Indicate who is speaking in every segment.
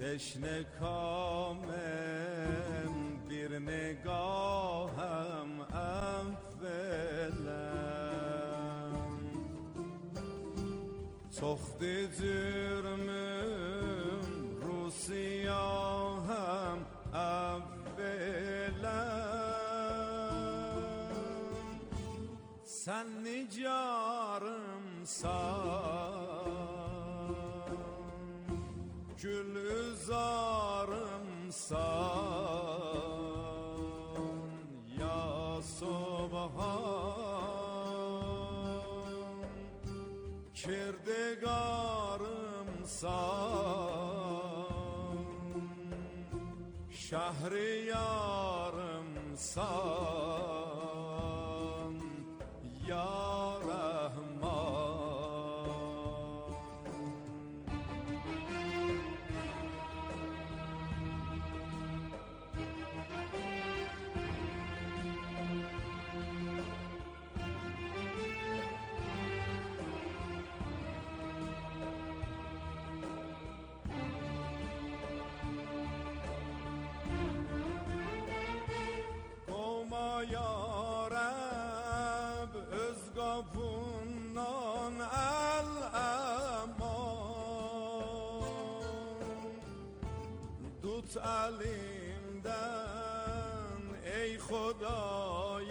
Speaker 1: تشنه کامم بیر نگاهم اولم تخت جرمم رو سیاهم اولم sen nicarımsan gül üzarımsan ya subhan kirdigarımsan şehriyarımsan ya Rahman ya Rab öz qapından əl-əman tut əlimdən ey Xudayı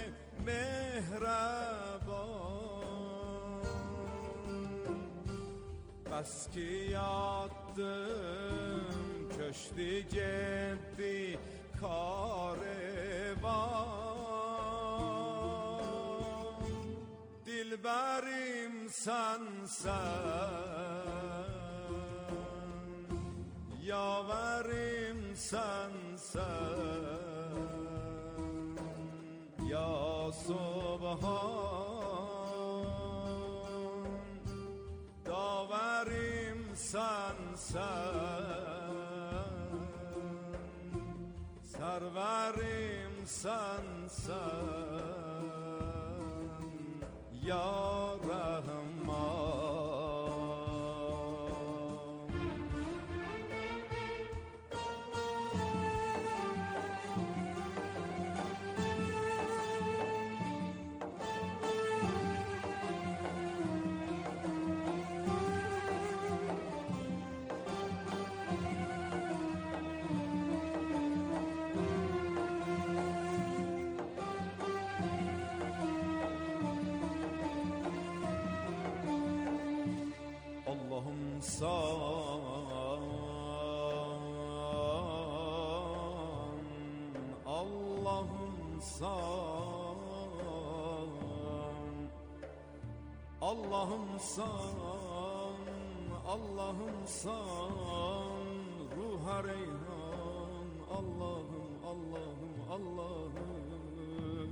Speaker 1: mehraban bəs ki yatdım köşdü getdi karvan dilberim sensen yaverim sensen ya subhan daverim sensen serverim sensen ya Rahman Allah'ım san Allah'ım san Allah'ım san Allah'ım san ruha reyhan Allah'ım Allah'ım Allah'ım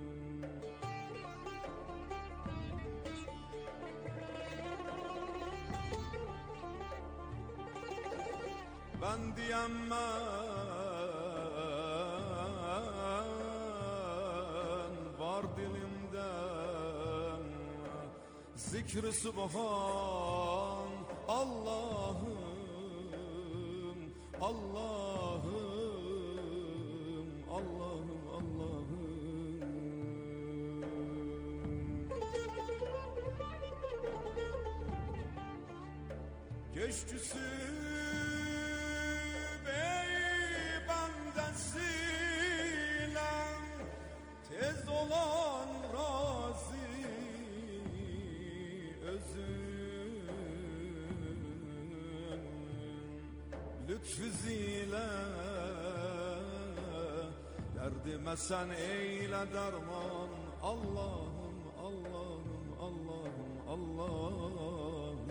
Speaker 1: ben diyemem var dilimden zikr-i subhan Allah'ım Allah'ım Allah'ım Allah'ım geçtüsü tez olan razı özün lütfüziyle derdime sen eyle derman Allah'ım Allah'ım Allah'ım Allah'ım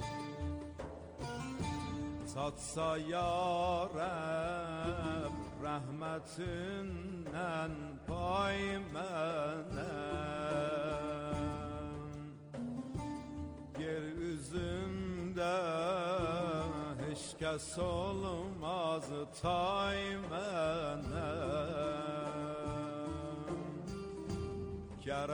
Speaker 1: tatsa ya Rab rəhmətindən pay mənə. Yer üzündə heç kəs olmaz tay mənə. Gər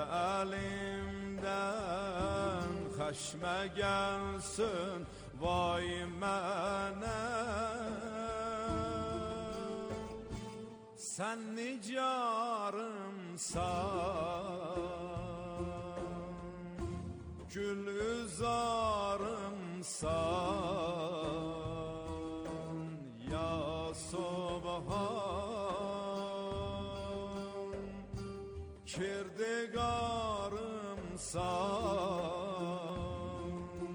Speaker 1: əlimdən xəşmə gəlsin vay mənə. Sən nicarımsan, gül üzarımsan, ya Subhan, kirdigarımsan,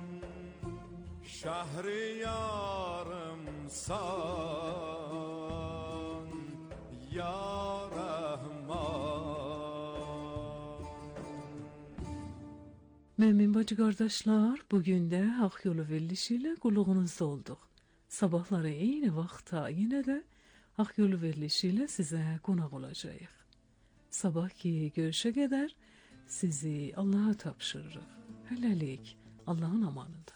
Speaker 1: şəhriyarımsan, ya Rahman.
Speaker 2: Mümin bacı kardeşler, bugün de Hak Yolu verilişiyle kulluğunuzda olduk. Sabahları yine vakta yine de Hak Yolu verilişiyle size konak olacağız. Sabahki görüşe kadar sizi Allah'a tapşırırız. Helalik Allah'ın amanında.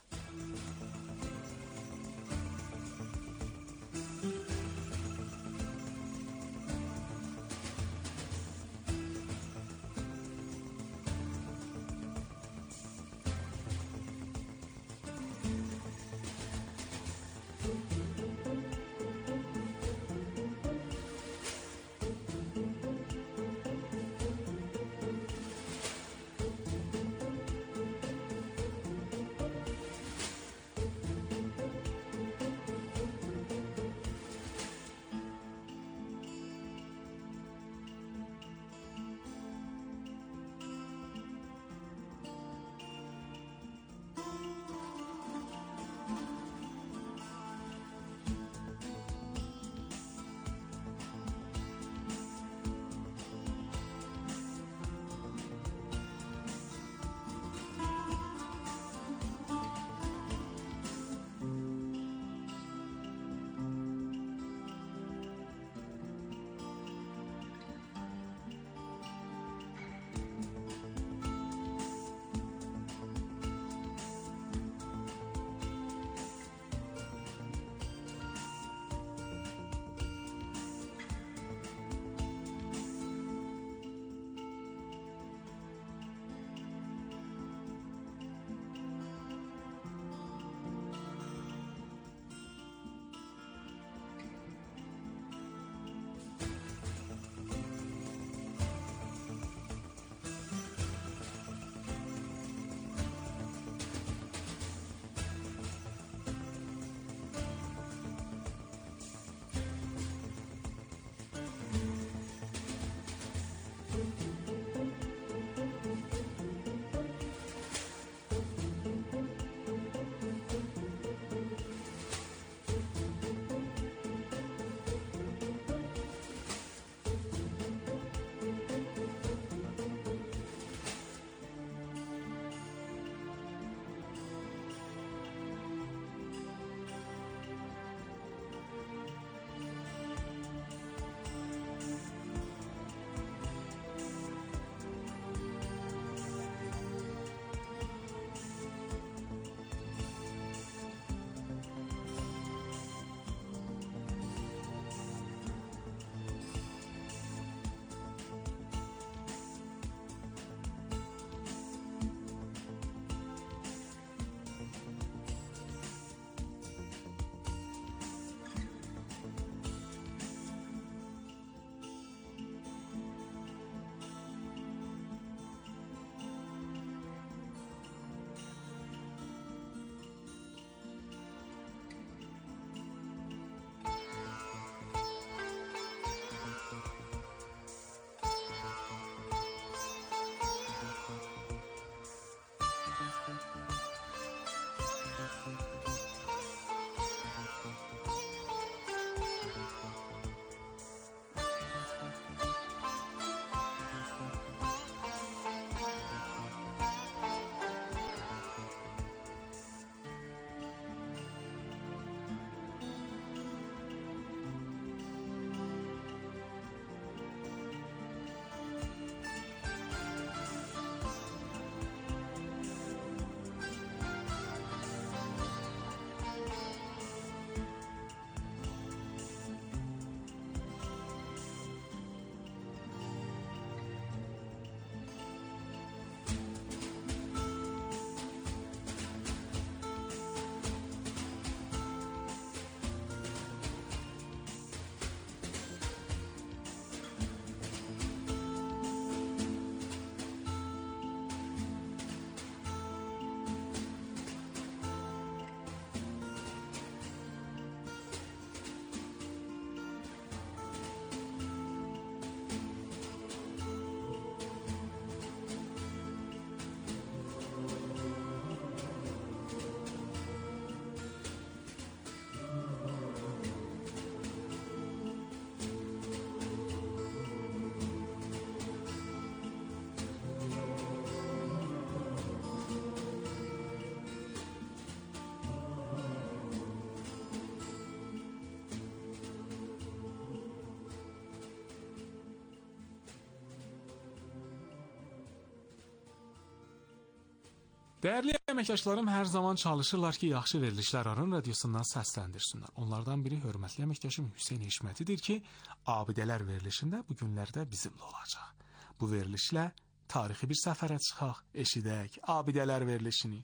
Speaker 3: Dəyərli əməkdaşlarım hər zaman çalışırlar ki, yaxşı verilişlər Aran radiosundan səsləndirsinlər. Onlardan biri hörmətli əməkdaşım Hüseyn Eşmətidir ki, Abidələr verilişində bu günlərdə bizimlə olacaq. Bu verilişlə tarixi bir səfərə çıxaq, eşidək Abidələr verilişini.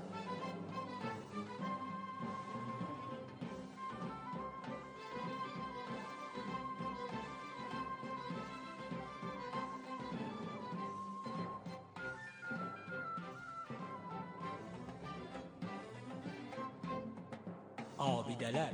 Speaker 4: Abidələr.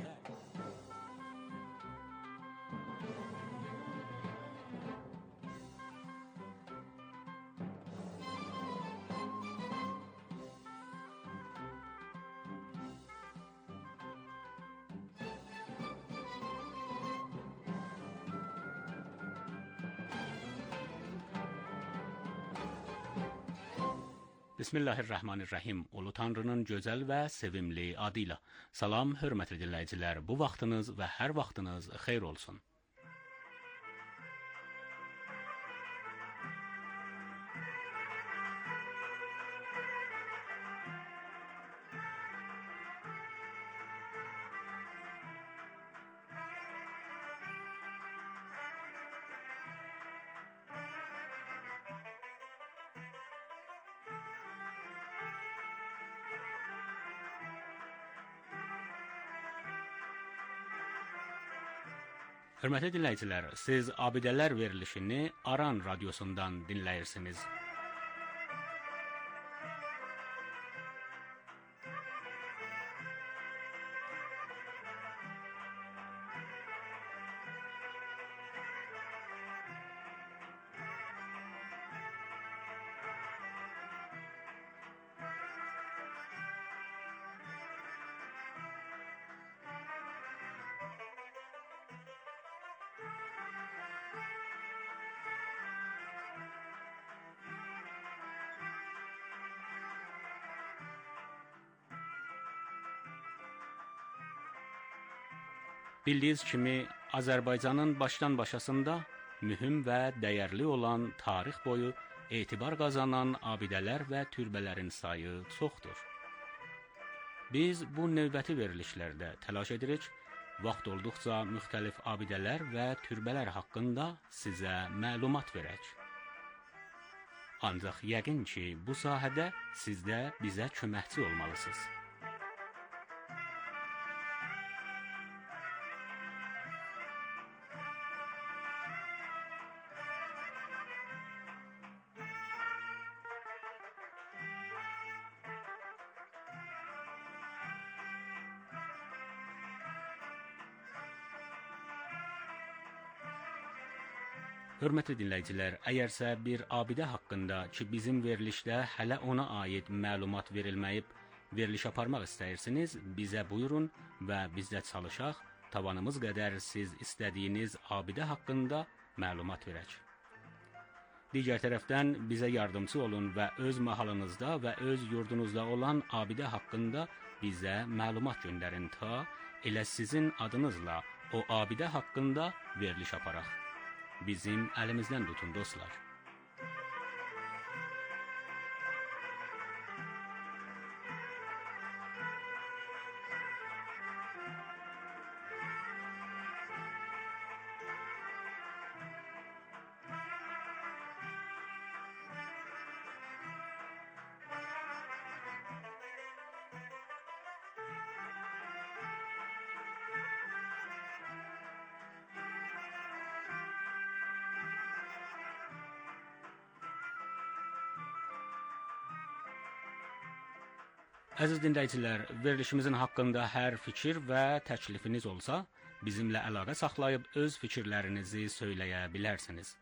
Speaker 4: Bismillahirrahmanirrahim. Ulu Tanrının gözəl və sevimli adıyla. Salam, hörmətli dinləyicilər. Bu vaxtınız və hər vaxtınız xeyir olsun. Hörmətli dinləyicilər, siz Abidələr verilişini Aran radiosundan dinləyirsiniz. Bildiyiniz kimi, Azərbaycanın başdan-başasında mühüm və dəyərli olan tarix boyu etibar qazanan abidələr və türbələrin sayı çoxdur. Biz bu növbəti verilişlərdə təlaş edirik, vaxt olduqca müxtəlif abidələr və türbələr haqqında sizə məlumat verək. Ancaq yəqin ki, bu sahədə siz də bizə köməkçi olmalısınız. Hörmətli dinləyicilər, əgərsə bir abidə haqqında ki, bizim verilişdə hələ ona aid məlumat verilməyib, veriliş aparmaq istəyirsiniz, bizə buyurun və biz də çalışaq, tavanımız qədər siz istədiyiniz abidə haqqında məlumat verək. Digər tərəfdən bizə yardımcı olun və öz mahalınızda və öz yurdunuzda olan abidə haqqında bizə məlumat göndərin ta elə sizin adınızla o abidə haqqında veriliş aparaq. Bizim əlimizdən tutun, dostlar. Əziz dinləyicilər, verilişimizin haqqında hər fikir və təklifiniz olsa, bizimlə əlaqə saxlayıb öz fikirlərinizi söyləyə bilərsiniz.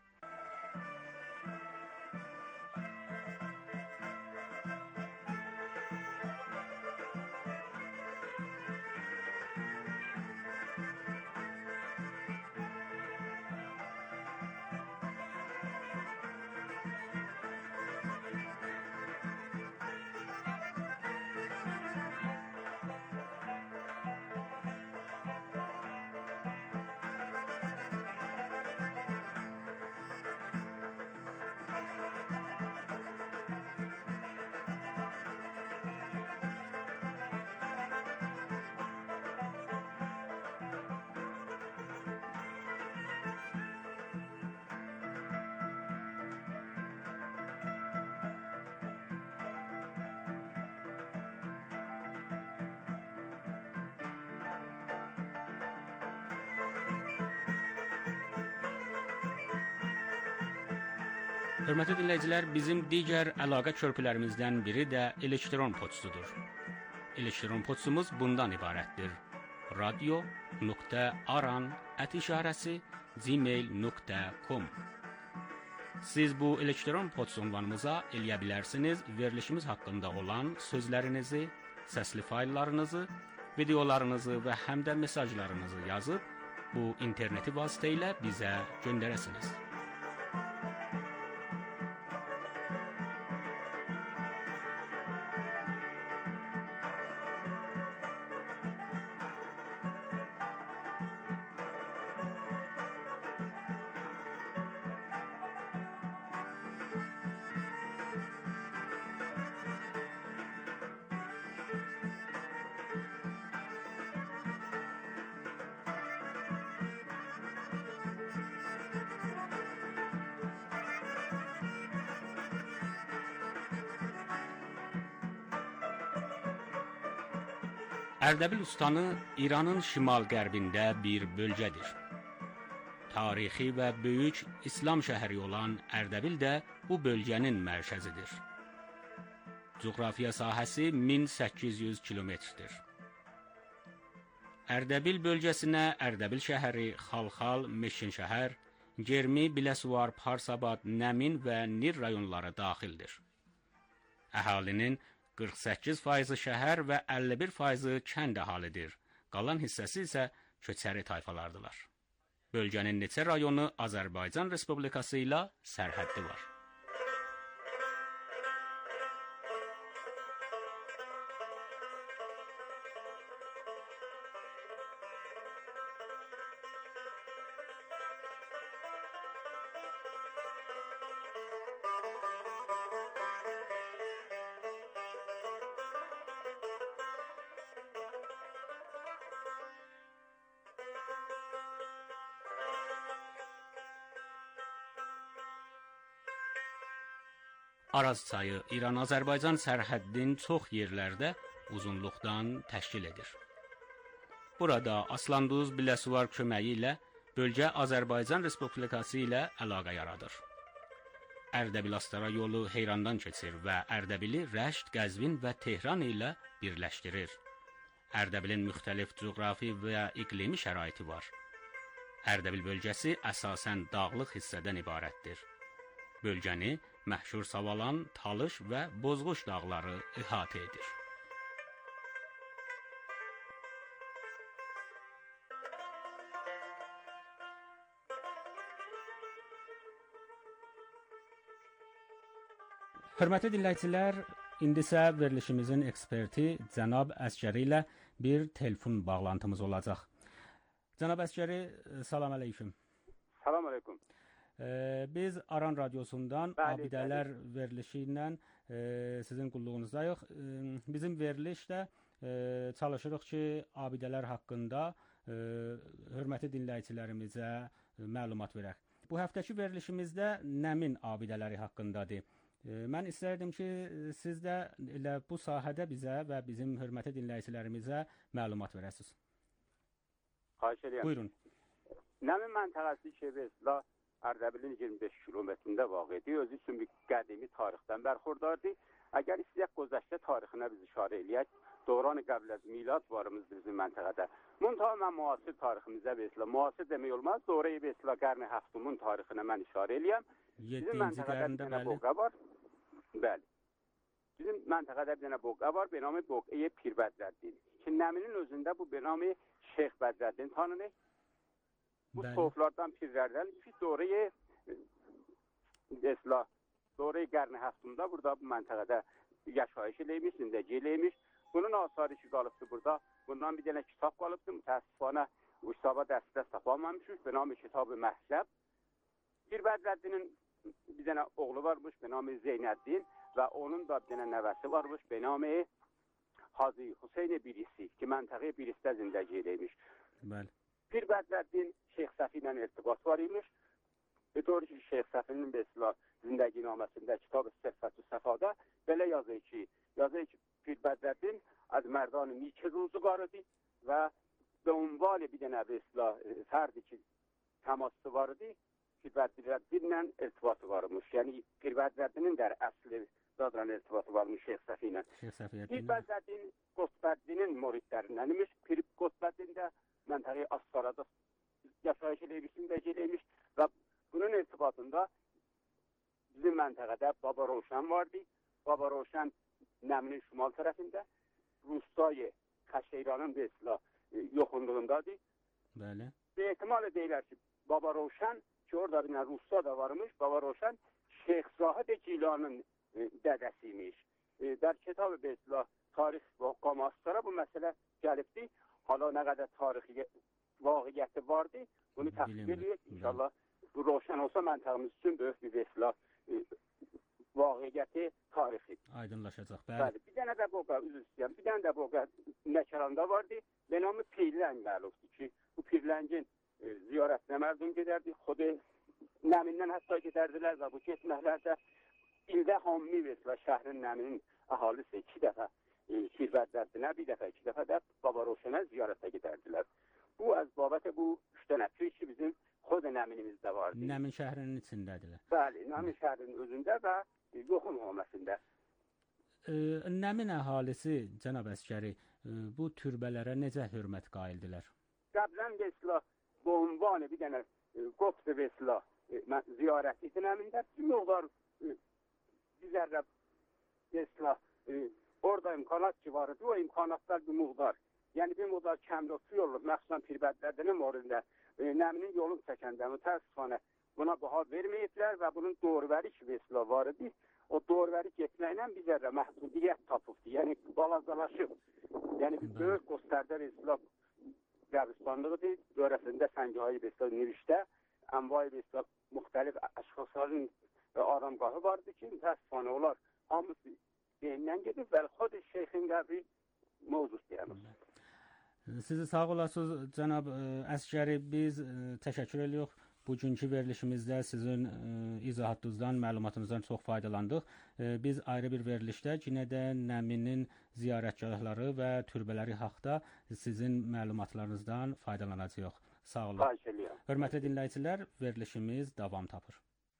Speaker 4: Hörmətli dinləyicilər, bizim digər əlaqə körpülərimizdən biri də elektron poçtudur. Elektron poçtumuz bundan ibarətdir: radio.aran@gmail.com. Siz bu elektron poçt ünvanımıza eləyə bilərsiniz verilişimiz haqqında olan sözlərinizi, səsli fayllarınızı, videolarınızı və həm də mesajlarınızı yazıb bu interneti vasitə ilə bizə göndərəsiniz. Ərdəbil Ustanı İranın şimal-qərbində bir bölgədir. Tarixi və böyük İslam şəhəri olan Ərdəbil də bu bölgənin mərkəzidir. Coğrafiya sahəsi 1800 kilometrdir. Ərdəbil bölgəsinə Ərdəbil şəhəri, Xalxal, Meşkinşəhər, Germi, Biləsuvar, Parsabad, Nəmin və Nir rayonları daxildir. Əhalinin 48% şəhər və 51% kənd əhalidir. Qalan hissəsi isə köçəri tayfalardılar. Bölgənin neçə rayonu Azərbaycan Respublikası ilə sərhəddi var. Araz çayı İran-Azərbaycan sərhəddinin çox yerlərdə uzunluqdan təşkil edir. Burada Aslanduz, Biləsuvar köməyi ilə bölgə Azərbaycan Respublikası ilə əlaqə yaradır. Ərdəbil-Astara yolu Heyrandan keçir və Ərdəbili Rəşd, Qəzvin və Tehran ilə birləşdirir. Ərdəbilin müxtəlif coğrafi və iqlimi şəraiti var. Ərdəbil bölgəsi əsasən dağlıq hissədən ibarətdir. Bölgəni məşhur Savalan, Talış və Bozğuş dağları əhatə edir. Hörmətli dinləyicilər, indi isə verilişimizin eksperti cənab Əsgəri ilə bir telefon bağlantımız olacaq. Cənab Əsgəri, salam əleyküm.
Speaker 5: Salam əleyküm.
Speaker 4: Biz Aran Radyosundan abidələr verilişi ilə sizin qulluğunuzdayıq. Bizim verilişdə çalışırıq ki, abidələr haqqında hörmətli dinləyicilərimizə məlumat verək. Bu həftəki verilişimizdə Nəmin abidələri haqqındadır. Mən istərdim ki, siz də elə bu sahədə bizə və bizim hörmətli dinləyicilərimizə məlumat verəsiniz.
Speaker 5: Xahiş edirəm.
Speaker 4: Buyurun.
Speaker 5: Nəmin məntəqəsi Şevesla Ərdəbilin 25 kilometrində vaqidir. Özü üçün bir qədimi tarixdən bərxurdardır. Əgər istəyək gözəştə tarixinə biz işarə eləyək, Dövran-ı Qəbləz milad varımızdır bizim məntəqədə. Müntəha mən müasir tariximizə beslə, müasir demək olmaz, Dövrəyi beslə Qarni Həftumun tarixinə mən işarə eləyəm. Bizim məntəqədə bir dənə boqa var. Bəli. Bizim məntəqədə bir dənə boqa var, benamı Boqaya Pir Bədrəddin. Ki, Nəminin özündə bu benamı Şeyx Bədrəddin tanınır. Bu soğuflardan pirlərdən ki, Dövrəyi Qarni Həftumda burada bu məntəqədə yaşayış eləymiş, zindəgi eləymiş. Bunun asarı ki, qalıbdır burada. Bundan bir dənə kitab qalıbdır. Mütəəssifanə bu kitaba dəstəs tapılmamışıq. Benamı Kitab-ı Məhzəb. Pir Bədrəddinin bir dənə oğlu varmış, benamı Zeynəddin və onun da bir dənə nəvəsi varmış, benamı Hacı Hüseyn Birisi ki, məntəqə Birisdə zindəgi eləymiş.
Speaker 4: Bəli.
Speaker 5: Pir Bədrəddin Şeyx Səfi ilə irtibat var imiş. Doğru ki, Şeyx Səfinin beslə zindəginaməsində Kitab-ı Səhfət-ü Səfada belə yazır ki, Pir Bədrəddin az mərdan-ı Mikir ruzuqarıdır və ünvali bir dənə beslə fərdi ki, təmassı varıdır Pirvərdinlə irtibatı varmış. Yəni Pirvərdinin də əsli zadla irtibatı varmış Şeyx Səfi ilə.
Speaker 4: Şeyx Səfiyyəddin.
Speaker 5: Pirvərdin Qutbəddinin muridlərindənmiş. Qutbəddin də məntəqə Astarada yaşayış eləymiş və bunun irtibatında bizim məntəqədə Baba Roşan vardı. Baba Roşan Nəminin şimal tərəfində, Rustayı Xəşeyranın Vesla yoxunluğundadır.
Speaker 4: Bəli.
Speaker 5: Və ehtimal edirlər ki, Baba Roşan ki, orada bir Rusta da varmış, Baba Roşan Şeyx Zahid Cilanın dədəsiymiş. Der kitab-ı Vesla tarix və qamaslara bu məsələ gəlibdir. Hala nə qədər tarixi vaqiyyəti vardı, bunu təqdim edirik. İnşallah bu Roşan olsa məntəqəmiz üçün böyük bir Vesla vaqiyyəti tarixi
Speaker 4: aydınlaşacaq.
Speaker 5: Bəli. Bir dənə də boqa, üzr istəyirəm. Bir dənə də boqa Nəkəranda vardı. Benamı Pirləng məlumdur ki, bu Pirləngin ziyarətinə mərdum gedərdi. Xodu Nəmindən hətta gedərdilər və bu getməklərdə ildə hammi Vesla şəhrin Nəminin əhalisi 2 dəfə Pirvərdinə, bir dəfə, 2 dəfə də Baba Roşana ziyarətə gedərdilər. Bu əzbabətə bu 3 dənə pir ki, bizim Xodu Nəminimizdə vardı.
Speaker 4: Nəmin şəhrinin içindədirlər.
Speaker 5: Bəli, Nəmin şəhrinin özündə və yoxun olmasında.
Speaker 4: Nəmin əhalisi, cənab əsgəri, bu türbələrə necə hörmət qaildilər?
Speaker 5: Qəblən Vesla bu ünvanı bir dənə Qotb Vesla ziyarət idi Nəmində. Bir miqdar bizərlə Vesla orada imkanat ki vardı, o imkanatlar bir miqdar. Yəni bir miqdar kəmrotlu yolu, məxsusən Pirvərdinin morində Nəminin yolunu çəkəndə mütəəssifانه buna baha verməyiblər və bunun doğrubəri ki Vesla var idi. O doğrubəri getməklə bizərlə məhdudiyyət tapıbdı. Yəni balacalaşıb. Yəni bir böyük göstərdə Vesla qəbristanlığıdır. Dörəsində Səngahı Vesla Nirişdə, Ənvay Vesla müxtəlif əşxasların aramgahı vardı ki, mütəəssifانه onlar hamısı beyindən gedib və xod şeyxin qəbri mövcud deyəmiz.
Speaker 4: Sizi sağ olasınız, cənab əsgəri. Biz təşəkkür edirik. Bugünkü verilişimizdə sizin izahatınızdan, məlumatınızdan çox faydalandıq. Biz ayrı bir verilişdə yenə də Nəminin ziyarətgahları və türbələri haqqında sizin məlumatlarınızdan faydalanacağıq. Sağ olun. Hörmətli dinləyicilər, verilişimiz davam tapır.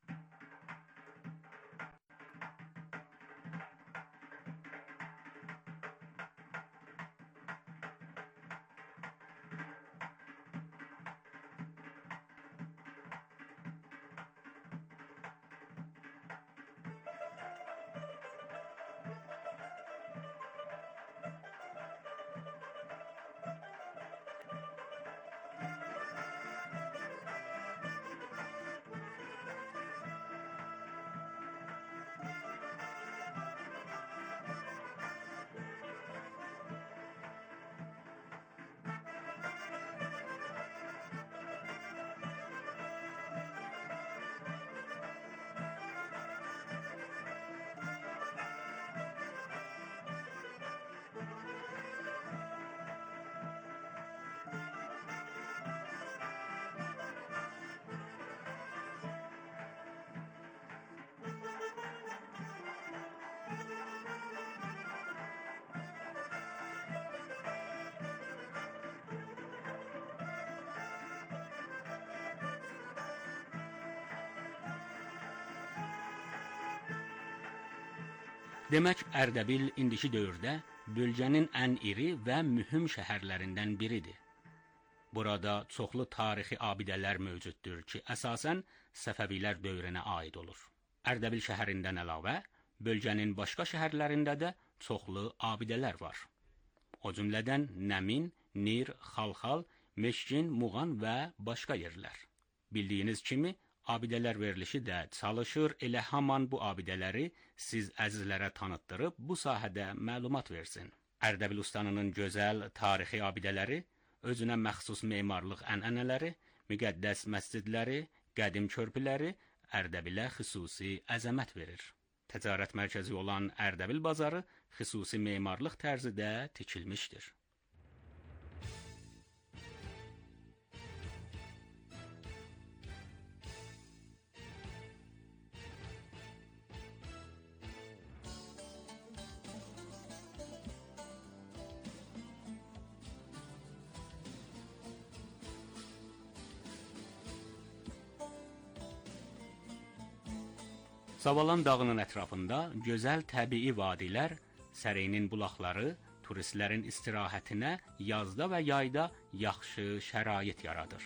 Speaker 4: Demək, Ərdəbil indiki dövrdə bölgənin ən iri və mühüm şəhərlərindən biridir. Burada çoxlu tarixi abidələr mövcuddur ki, əsasən Səfəvilər dövrünə aid olur. Ərdəbil şəhərindən əlavə, bölgənin başqa şəhərlərində də çoxlu abidələr var. O cümlədən Nəmin, Nir, Xalxal, Meşkin, Muğan və başqa yerlər. Bildiyiniz kimi, abidələr verilişi də çalışır, elə haman bu abidələri siz əzizlərə tanıtdırıb bu sahədə məlumat versin. Ərdəbil ustanının gözəl tarixi abidələri, özünə məxsus memarlıq ənənələri, müqəddəs məscidləri, qədim körpüləri Ərdəbilə xüsusi əzəmət verir. Ticarət mərkəzi olan Ərdəbil bazarı xüsusi memarlıq tərzidə tikilmişdir. Savalan dağının ətrafında gözəl təbii vadilər, Səreynin bulaqları turistlərin istirahətinə yazda və yayda yaxşı şərait yaradır.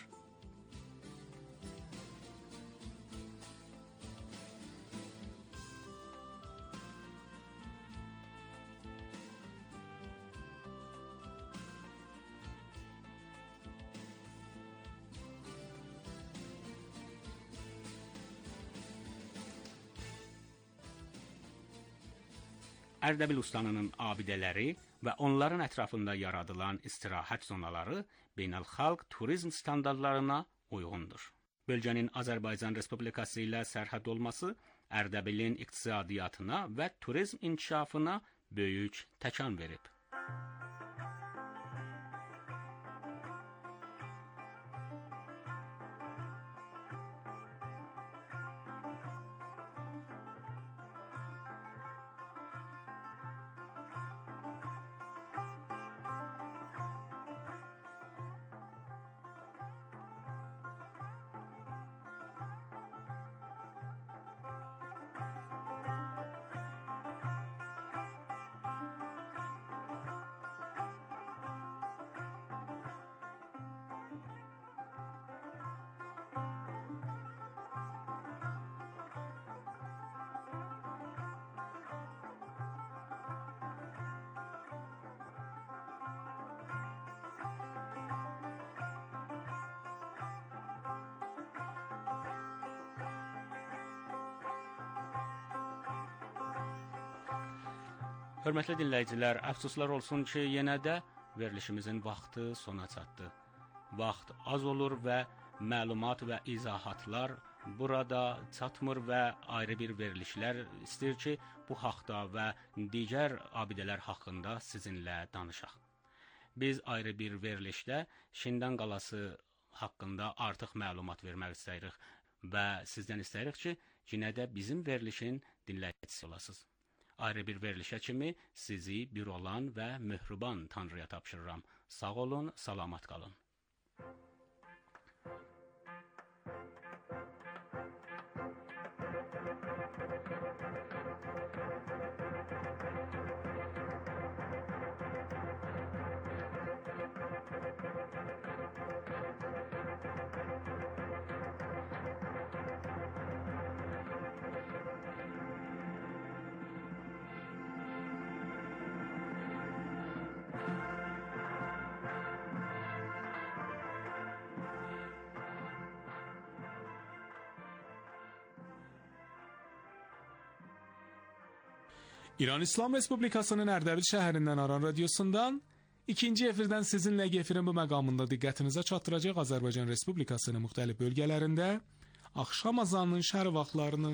Speaker 4: Ərdəbil ustanının abidələri və onların ətrafında yaradılan istirahət zonaları beynəlxalq turizm standartlarına uyğundur. Bölgənin Azərbaycan Respublikası ilə sərhəd olması Ərdəbilin iqtisadiyyatına və turizm inkişafına böyük təkan verib. Hörmətli dinləyicilər, əfsuslar olsun ki, yenə də verilişimizin vaxtı sona çatdı. Vaxt az olur və məlumat və izahatlar burada çatmır və ayrı bir verilişlər istəyir ki, bu haqda və digər abidələr haqqında sizinlə danışaq. Biz ayrı bir verilişdə Şindan qalası haqqında artıq məlumat vermək istəyirik və sizdən istəyirik ki, yenə də bizim verilişin dinləyicisi olasınız. Ayrı bir verilişə kimi sizi bir olan və möhriban Tanrıya tapşırıram. Sağ olun, salamat qalın.
Speaker 3: İran İslam Respublikasının Ərdəbil şəhərindən Aran radiosundan ikinci efirdən sizinlə efirin bu məqamında diqqətinizə çatdıracaq Azərbaycan Respublikasının müxtəlif bölgələrində axşam azanının şəhər vaxtlarını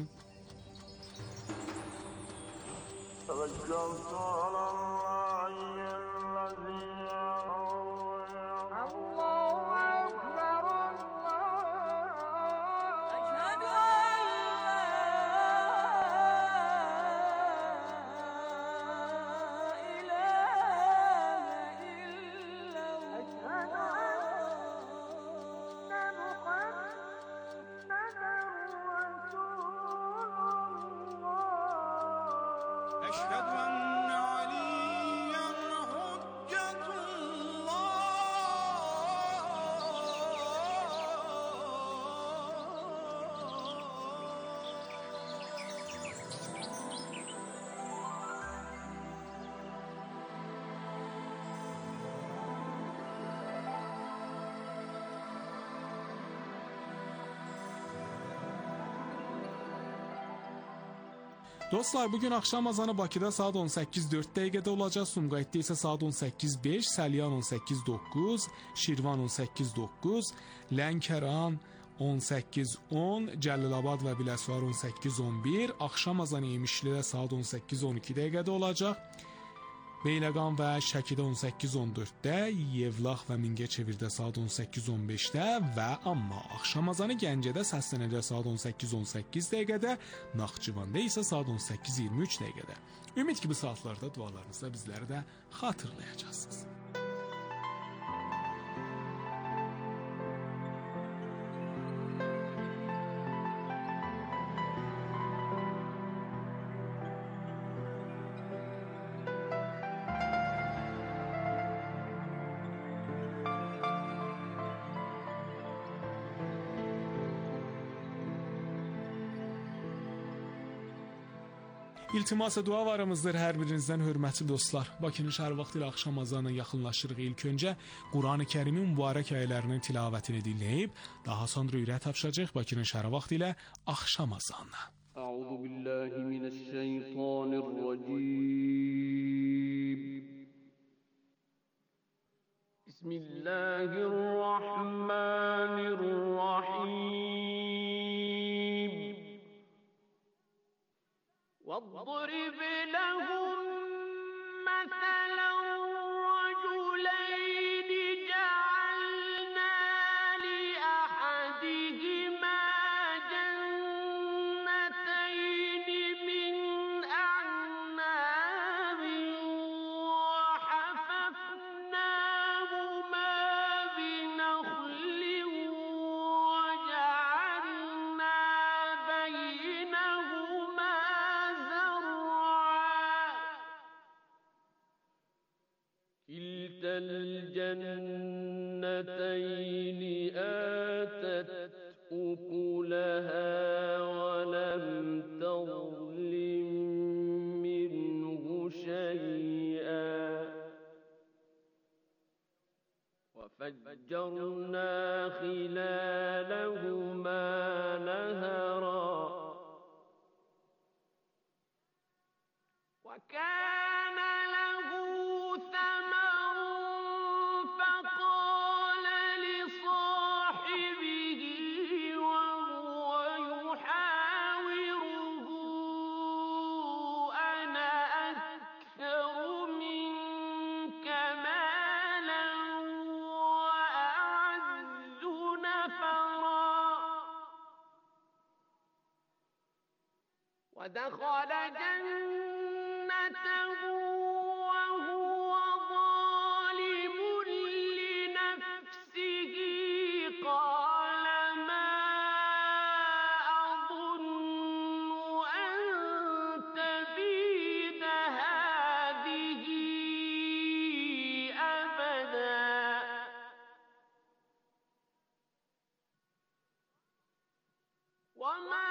Speaker 3: Dostlar, bugün axşam azanı Bakıda saat 18:04 dəqiqədə olacaq, Sumqayıtda isə saat 18:05, Səlyan 18:09, Şirvan 18:09, Lənkəran 18:10, Cəlilabad və Biləsuvar 18:11, axşam azanı Yemişlidə saat 18:12 dəqiqədə olacaq. Beyləqan və Şəkidə 18:14-də, Yevlax və Mingəçevirdə saat 18:15-də və amma axşam azanı Gəncədə səslənəcək saat 18:18 dəqiqədə, Naxçıvanda isə saat 18:23 dəqiqədə. Ümid ki, bu saatlarda dualarınızla bizləri də xatırlayacaqsınız. İltimas dualarımızdır hər birinizdən hörmətli dostlar. Bakının şəhər vaxtı ilə axşam azanına yaxınlaşırıq. İlk öncə Qurani Kərimin mübarək ayələrinin tilavətini dinləyib, daha sonra ürək tapşacaq Bakının şəhər vaxtı ilə axşam azanına.
Speaker 6: Əuzu billahi mineşşeytanirracim. Bismillahirrahmanirrahim. واضرب لهم مثلا رجلين جعلنا لأحدهما جنتين من أعناب وحففناهما بنخل وجعلنا بينهما كلتا الجنتين آتت أكلها ولم تظلم منه شيئا وفجرنا خلالهما نهرا وكان له ثمر فقال لصاحبه وهو يحاوره أنا أكثر منك مالا وأعز نفرا ودخل جنته وهو ظالم لنفسه قال ما أظن أن تبيد هذه أبدا وما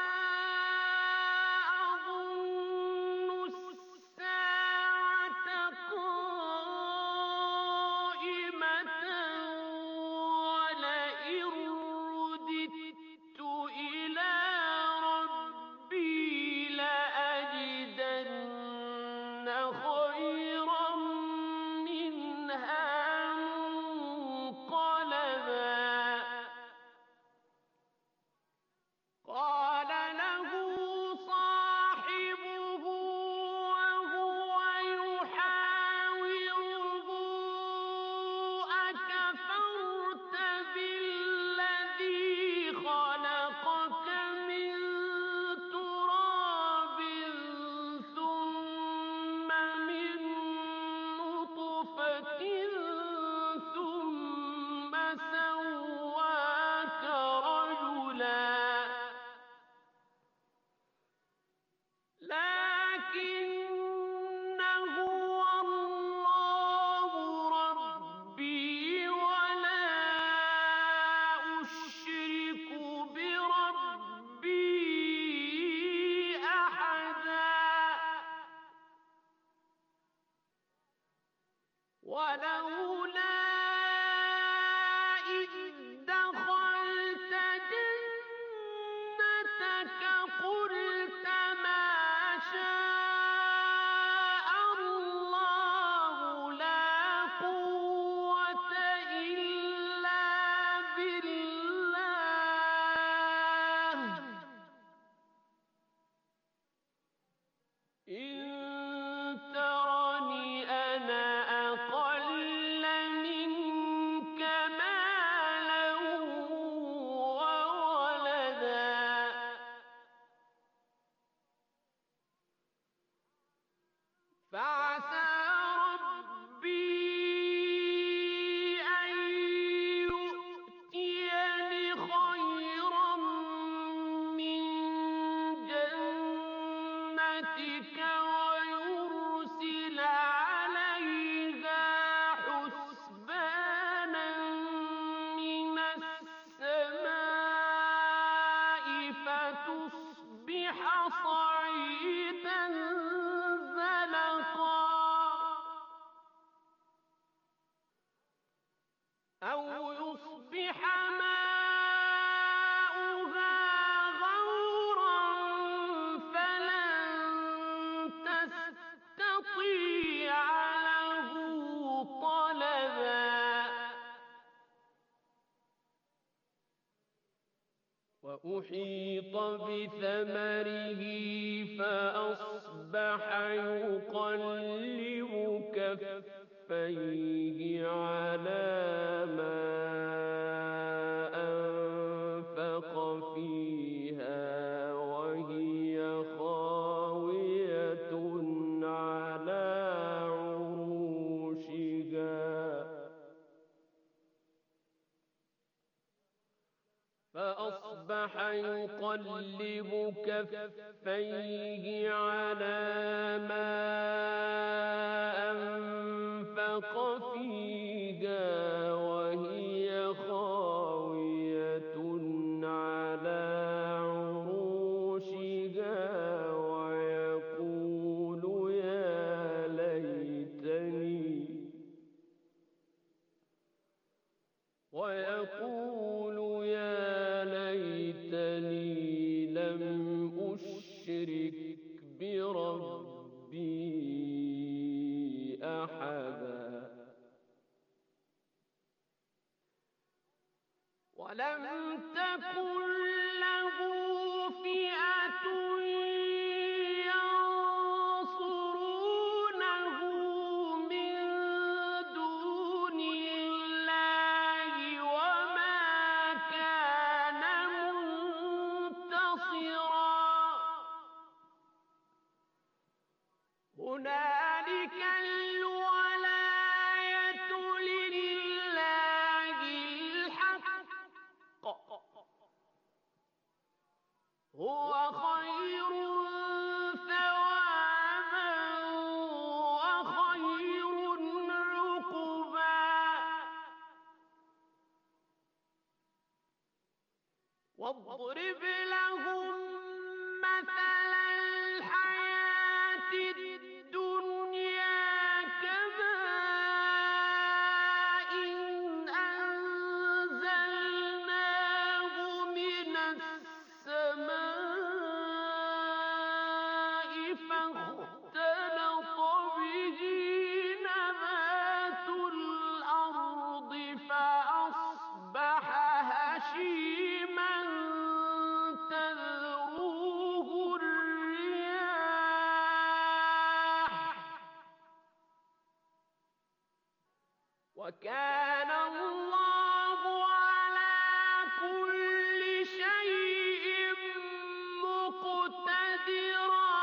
Speaker 6: ولولا إذ دخلت جنتك قلت ما شاء الله لا قوة إلا بالله إن ترني أنا أقل منك مالا وولدا فعسى ربي أن يؤتيني خيرا من جنتك ويرسل عليها حسبانا من السماء فتصبح صعيدا وأحيط بثمره فأصبح يقلب كفيه على ما أنفق فيها وهي خاوية على عروشها فأصبح يقلب كفيه على ما أنفق فيها وهي خاوية على عروشها ويقول يا ليتني لم أشرك بربي أحدا ولم تكن له فئة ينصرونه من دون الله وما كان منتصرا هنالك الولاية لله الحق هو خير ثوابا وخير عقبا واضرب لهم مثل الحياة الدنيا كماء أنزلناه من السماء فاختلط به نبات الأرض فأصبح هشيما تذروه الرياح وكان الله على كل شيء مقتدرا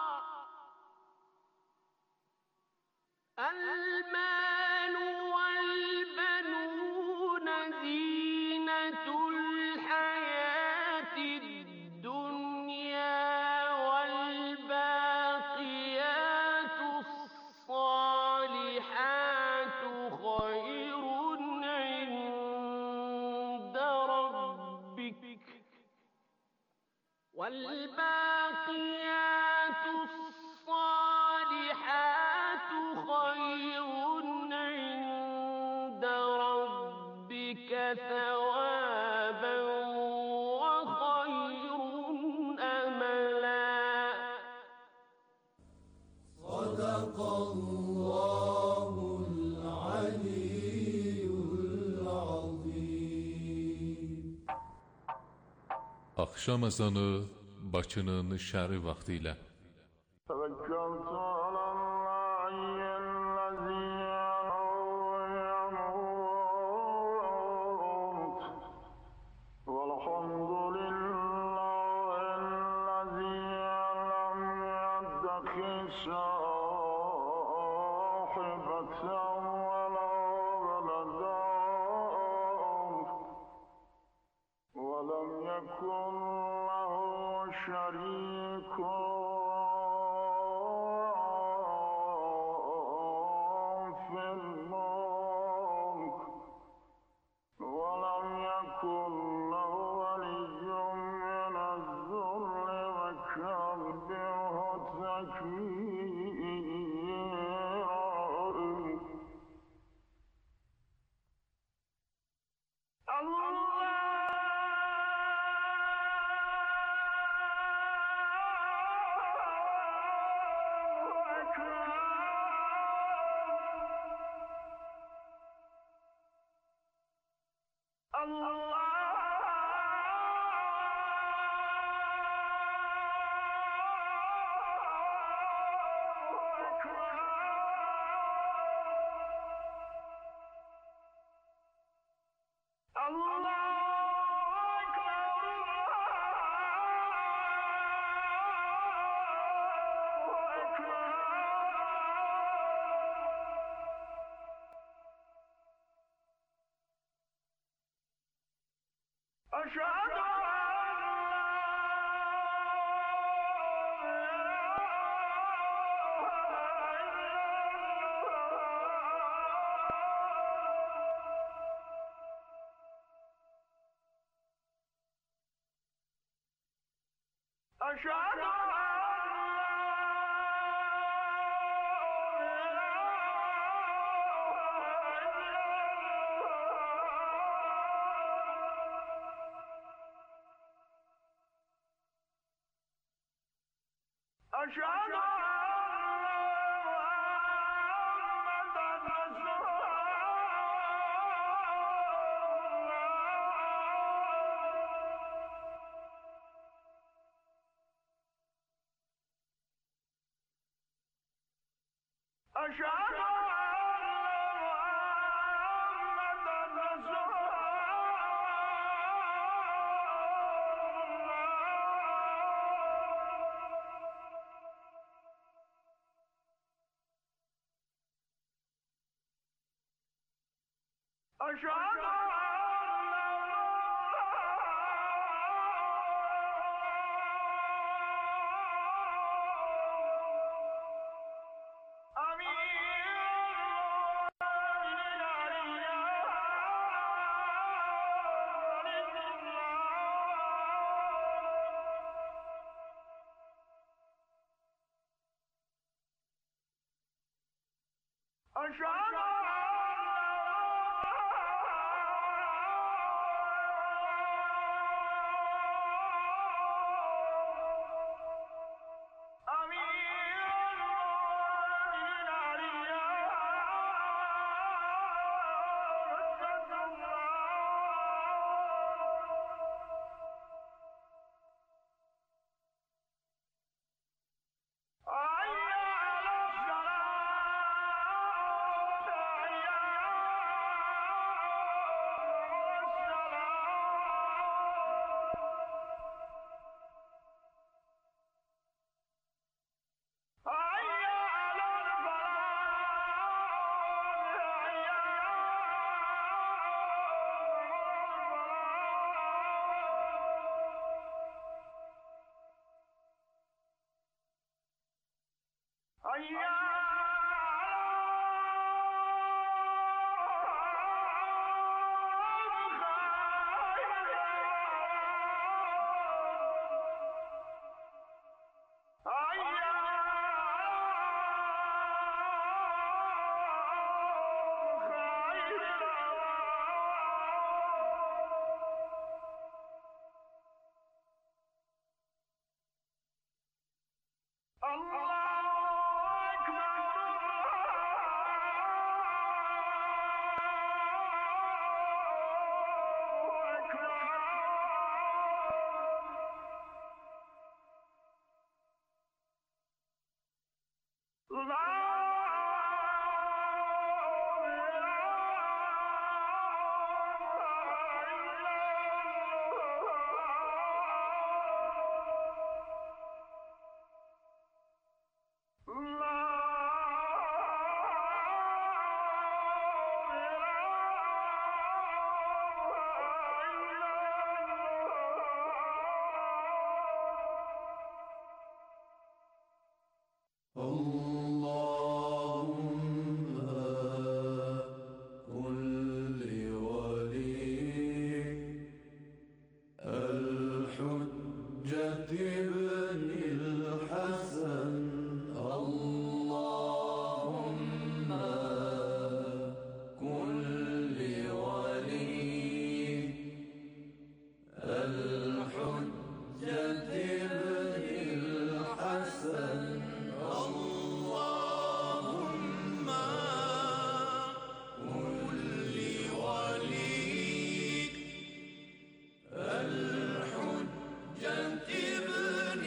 Speaker 6: المال والبنون زينة الحياة الدنيا والباقيات الصالحات خير عند ربك والباقيات الصالحات خير عند ربك ثوابا وخير أملا
Speaker 1: صدق الله العلي العظيم.
Speaker 7: Axşam ezanı Bakının şəhəri vaxtı ilə
Speaker 8: توكلت على الله الذي يموت والحمد لله الذي لم يتخذ صاحبة ولا ولدا ولم يكن له شريك في الملك ولم يكن له ولي من الذل وكبره تكبيرا الله
Speaker 1: الحجة ابن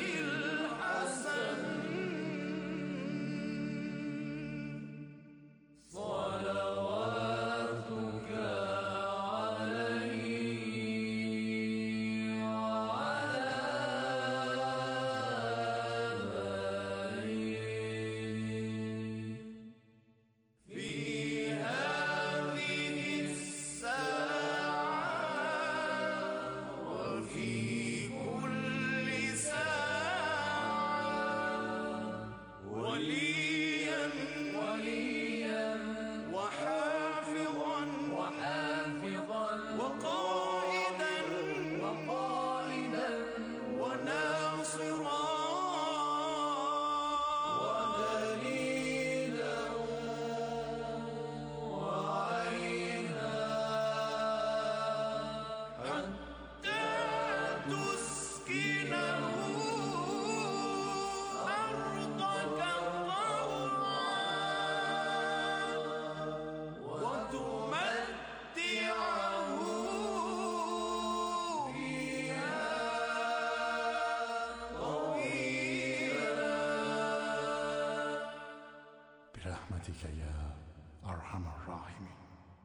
Speaker 9: برحمتك يا أرحم الراحمين.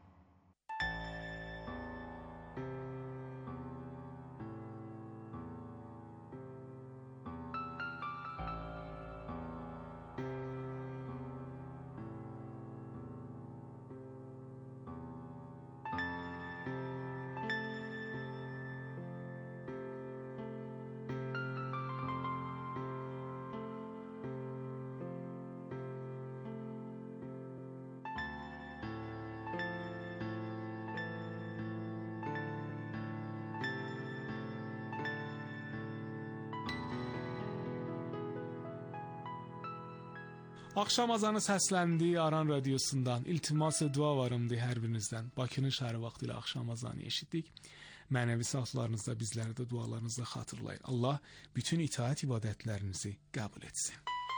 Speaker 3: Axşam azanı səsləndi Aran radiosundan. İltimas dua varımdı hər birinizdən. Bakının şəhəri vaxtı ilə axşam azanı eşitdik. Mənəvi saatlarınızda bizləri də dualarınızda xatırlayın. Allah bütün itaat ibadətlərinizi qəbul etsin.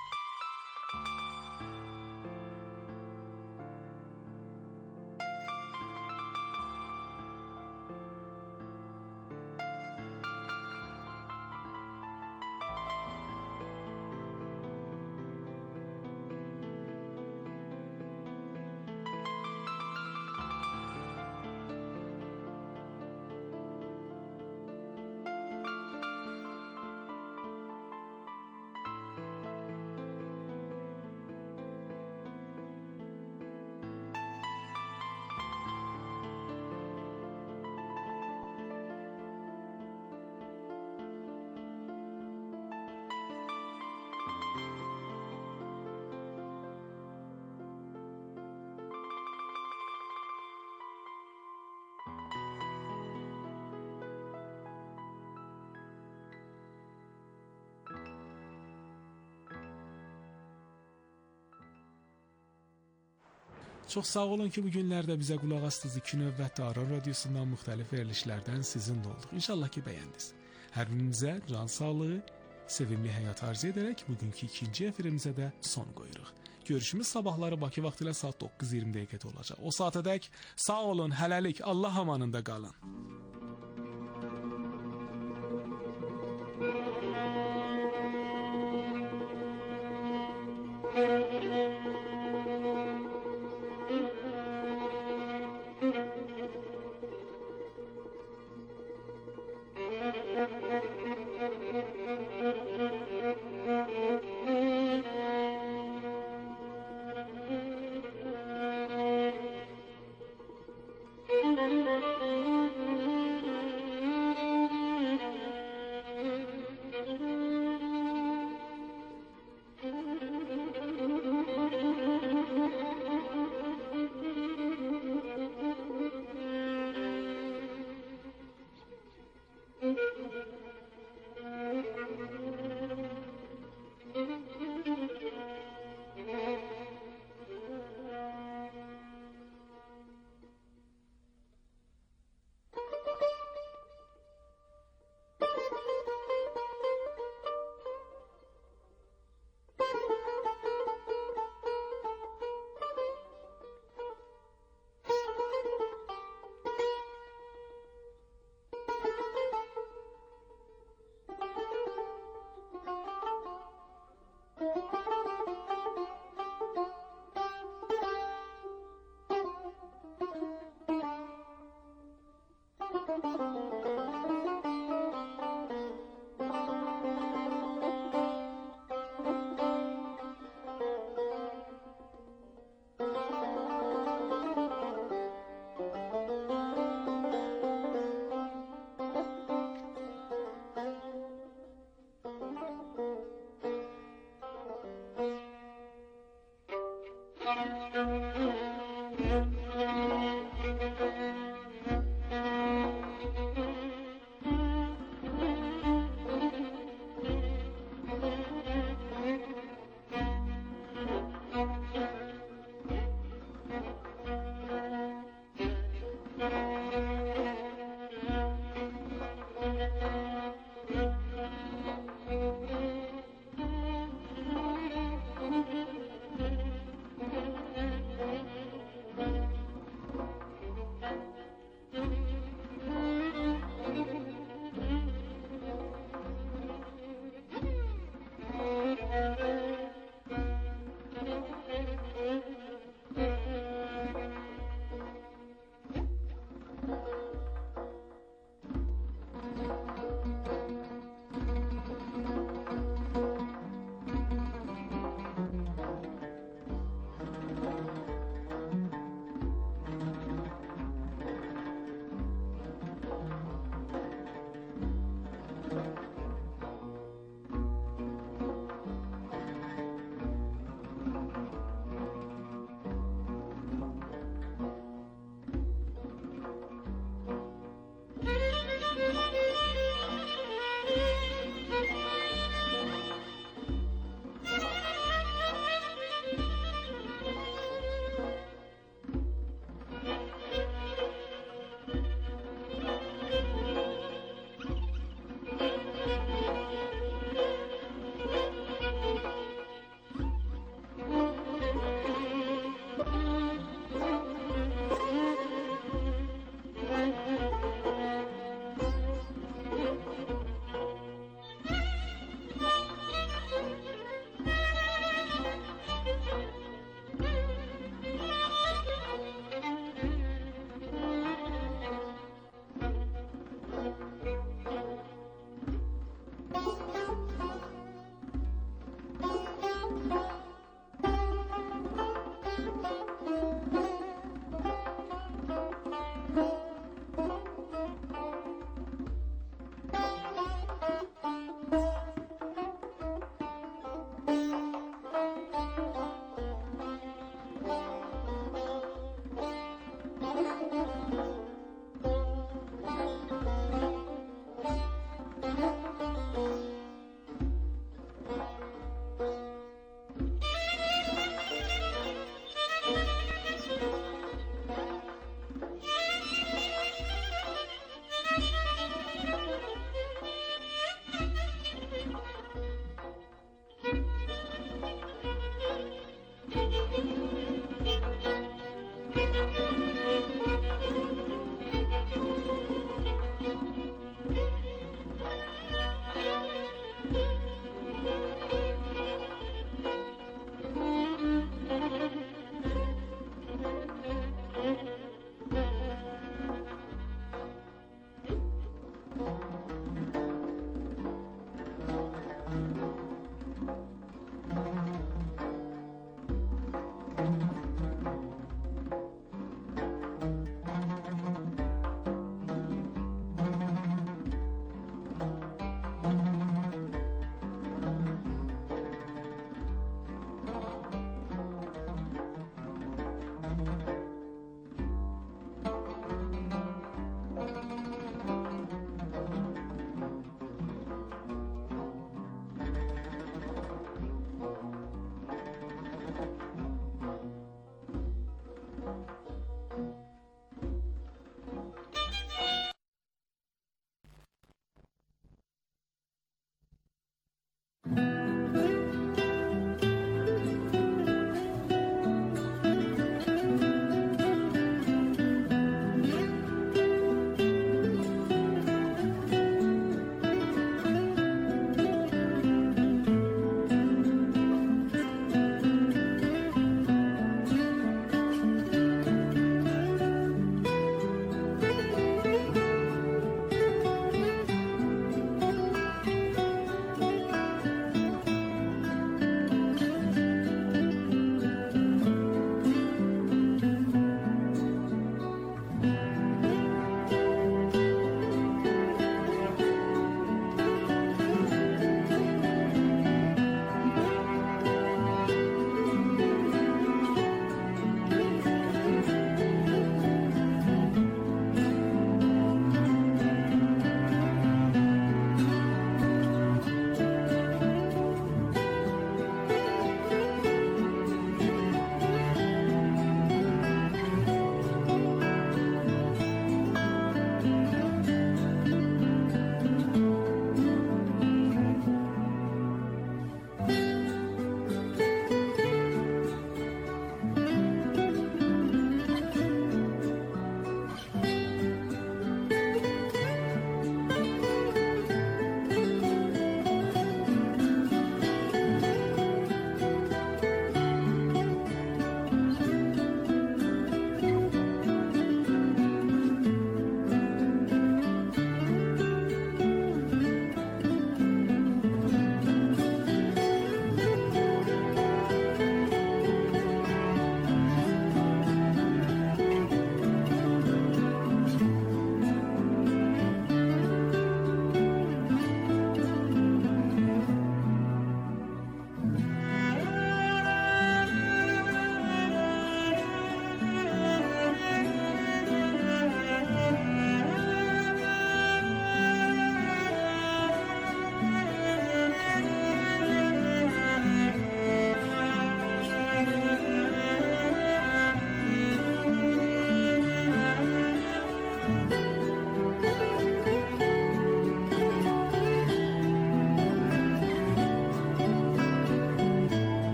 Speaker 3: Çox sağ olun ki, bu günlərdə bizə qulaq astınız. İki növbətdə Aran radiosundan müxtəlif verilişlərdən sizinlə olduq. İnşallah ki, bəyəndiniz. Hər birinizə can sağlığı, sevimli həyat arzu edərək bugünkü ikinci efirimizə də son qoyuruq. Görüşümüz sabahları Bakı vaxtı ilə saat 9:20 dəqiqədə olacaq. O saatədək sağ olun, hələlik, Allah amanında qalın.
Speaker 6: Thank you.
Speaker 1: الله